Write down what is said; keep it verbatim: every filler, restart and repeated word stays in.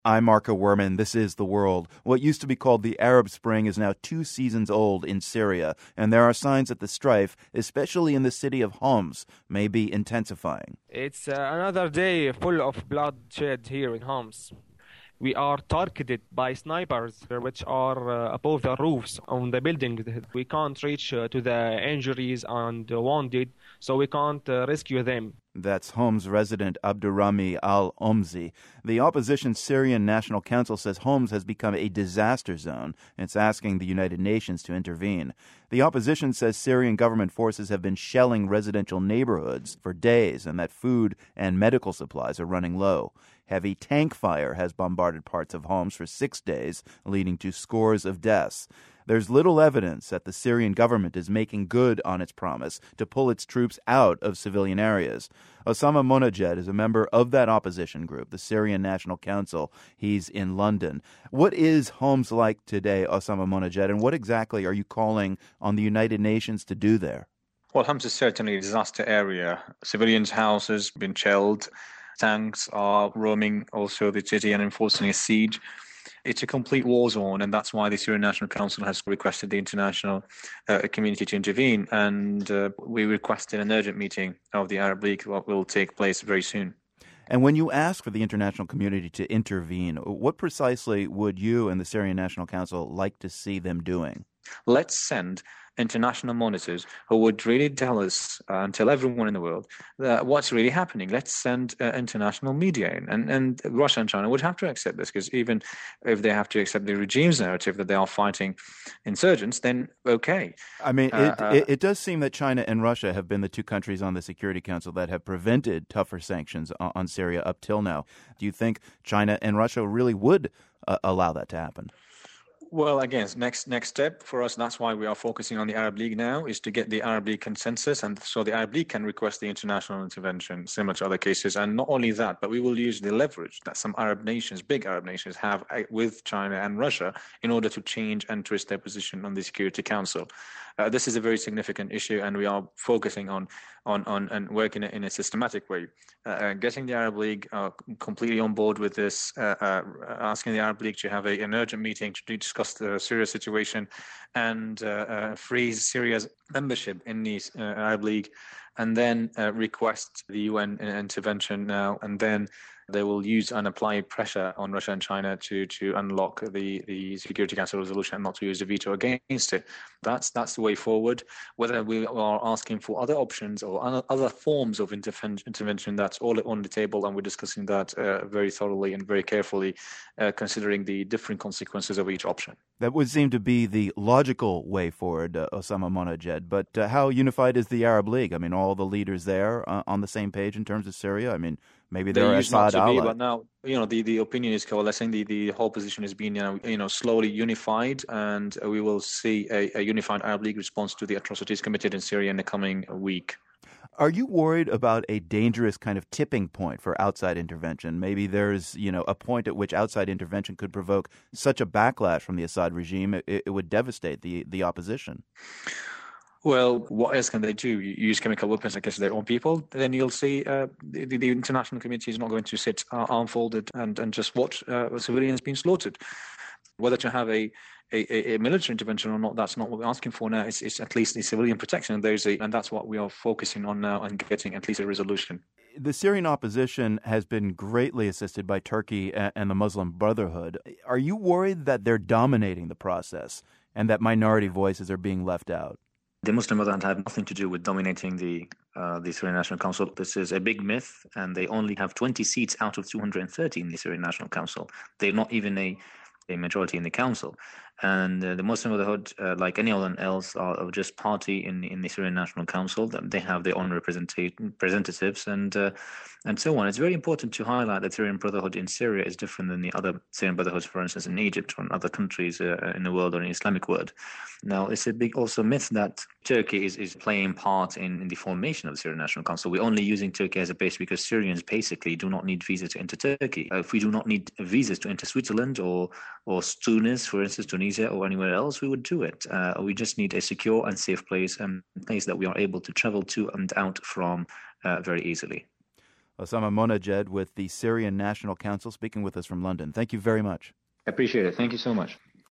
I'm Marco Werman. This is The World. What used to be called the Arab Spring is now two seasons old in Syria, and there are signs that the strife, especially in the city of Homs, may be intensifying. It's uh, another day full of bloodshed here in Homs. We are targeted by snipers, which are uh, above the roofs on the building. We can't reach uh, to the injuries and the wounded, so we can't uh, rescue them. That's Homs resident Abdurrahmi al-Omzi. The opposition Syrian National Council says Homs has become a disaster zone. It's asking the United Nations to intervene. The opposition says Syrian government forces have been shelling residential neighborhoods for days and that food and medical supplies are running low. Heavy tank fire has bombarded parts of Homs for six days, leading to scores of deaths. There's little evidence that the Syrian government is making good on its promise to pull its troops out of civilian areas. Osama Monajed is a member of that opposition group, the Syrian National Council. He's in London. What is Homs like today, Osama Monajed, and what exactly are you calling on the United Nations to do there? Well, Homs is certainly a disaster area. Civilians' houses have been shelled. Tanks are roaming also the city and enforcing a siege. It's a complete war zone, and that's why the Syrian National Council has requested the international uh, community to intervene. And uh, we requested an urgent meeting of the Arab League that will take place very soon. And when you ask for the international community to intervene, what precisely would you and the Syrian National Council like to see them doing? Let's send international monitors who would really tell us uh, and tell everyone in the world uh, what's really happening. Let's send uh, international media in. And, and Russia and China would have to accept this, because even if they have to accept the regime's narrative that they are fighting insurgents, then okay. I mean, uh, it, uh, it, it does seem that China and Russia have been the two countries on the Security Council that have prevented tougher sanctions on, on Syria up till now. Do you think China and Russia really would uh, allow that to happen? Well, again, next next step for us, that's why we are focusing on the Arab League now, is to get the Arab League consensus, and so the Arab League can request the international intervention, similar to other cases. And not only that, but we will use the leverage that some Arab nations, big Arab nations, have with China and Russia in order to change and twist their position on the Security Council. Uh, this is a very significant issue, and we are focusing on on on and working in a systematic way. Uh, getting the Arab League uh, completely on board with this, uh, uh, asking the Arab League to have a, an urgent meeting to discuss the Syria situation and uh, uh, freeze Syria's membership in the uh, Arab League, and then uh, request the U N intervention now, and then they will use and apply pressure on Russia and China to to unlock the, the Security Council resolution and not to use the veto against it. That's that's the way forward. Whether we are asking for other options or other forms of interven- intervention, that's all on the table, and we're discussing that uh, very thoroughly and very carefully, uh, considering the different consequences of each option. That would seem to be the logical way forward, uh, Osama Monajed. But uh, how unified is the Arab League? I mean, all the leaders there uh, on the same page in terms of Syria? I mean, maybe they're Assad ally. Be, but now, you know, the, the opinion is coalescing. The, the whole position is being, you know, you know, slowly unified, and we will see a, a unified Arab League response to the atrocities committed in Syria in the coming week. Are you worried about a dangerous kind of tipping point for outside intervention? Maybe there's, you know, a point at which outside intervention could provoke such a backlash from the Assad regime, it, it would devastate the, the opposition. Well, what else can they do? You use chemical weapons against their own people, then you'll see uh, the, the international community is not going to sit uh, arm-folded and, and just watch uh, civilians being slaughtered. Whether to have a, a, a military intervention or not, that's not what we're asking for now. It's, it's at least a civilian protection, and, there's a, and that's what we are focusing on now and getting at least a resolution. The Syrian opposition has been greatly assisted by Turkey and the Muslim Brotherhood. Are you worried that they're dominating the process and that minority voices are being left out? The Muslim Brotherhood have nothing to do with dominating the uh, the Syrian National Council. This is a big myth, and they only have twenty seats out of two hundred thirty in the Syrian National Council. They're not even a, a majority in the council. And uh, the Muslim Brotherhood, uh, like anyone else, are just party in in the Syrian National Council. They have their own representatives and uh, and so on. It's very important to highlight that Syrian Brotherhood in Syria is different than the other Syrian Brotherhoods, for instance, in Egypt or in other countries uh, in the world or in the Islamic world. Now, it's a big also myth that Turkey is, is playing part in, in the formation of the Syrian National Council. We're only using Turkey as a base because Syrians basically do not need visas to enter Turkey. Uh, if we do not need visas to enter Switzerland or or Tunis, for instance, Tunisia or anywhere else, we would do it. Uh, we just need a secure and safe place and place that we are able to travel to and out from uh, very easily. Osama Monajed with the Syrian National Council speaking with us from London. Thank you very much. I appreciate it. Thank you so much.